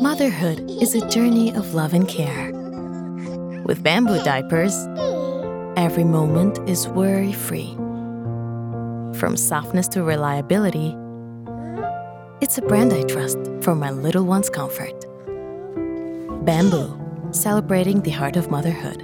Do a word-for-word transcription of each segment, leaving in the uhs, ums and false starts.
Motherhood is a journey of love and care. With Bamboo diapers, every moment is worry-free. From softness to reliability, it's a brand I trust for my little one's comfort. Bamboo, celebrating the heart of motherhood.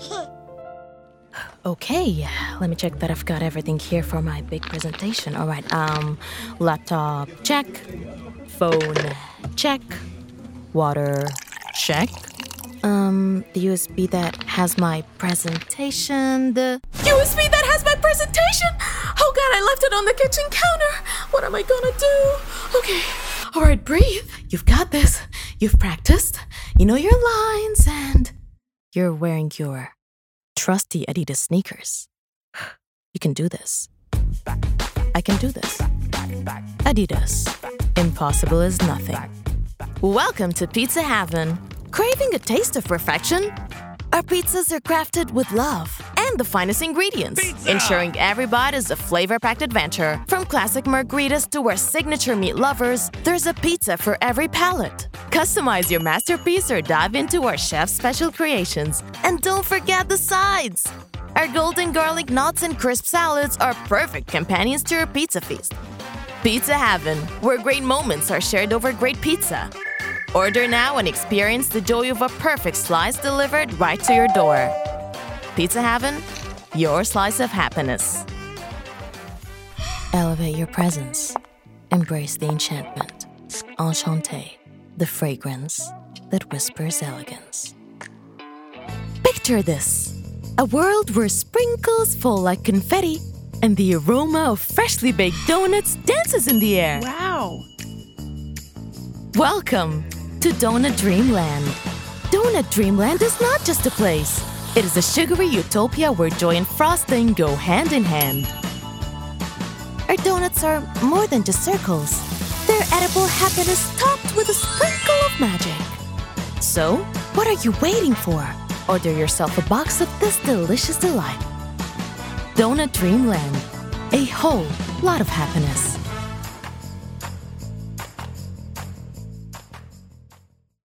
Okay, let me check that I've got everything here for my big presentation. All right, um, laptop, check. Phone, check. Water, check. Um, the U S B that has my presentation. The U S B that has my presentation? Oh God, I left it on the kitchen counter. What am I gonna do? Okay, all right, breathe. You've got this. You've practiced. You know your lines, and you're wearing your trusty Adidas sneakers. You can do this. I can do this. Adidas. Impossible is nothing. Welcome to Pizza Heaven. Craving a taste of perfection? Our pizzas are crafted with love and the finest ingredients, pizza! Ensuring every bite is a flavor-packed adventure. From classic margaritas to our signature meat lovers, there's a pizza for every palate. Customize your masterpiece or dive into our chef's special creations. And don't forget the sides! Our golden garlic knots and crisp salads are perfect companions to your pizza feast. Pizza Heaven, where great moments are shared over great pizza. Order now and experience the joy of a perfect slice delivered right to your door. Pizza Heaven, your slice of happiness. Elevate your presence. Embrace the enchantment. Enchanté, the fragrance that whispers elegance. Picture this. A world where sprinkles fall like confetti and the aroma of freshly baked donuts dances in the air. Wow! Welcome to Donut Dreamland. Donut Dreamland is not just a place. It is a sugary utopia where joy and frosting go hand in hand. Our donuts are more than just circles. They're edible happiness topped with a sprinkle of magic. So, what are you waiting for? Order yourself a box of this delicious delight. Donut Dreamland, a whole lot of happiness.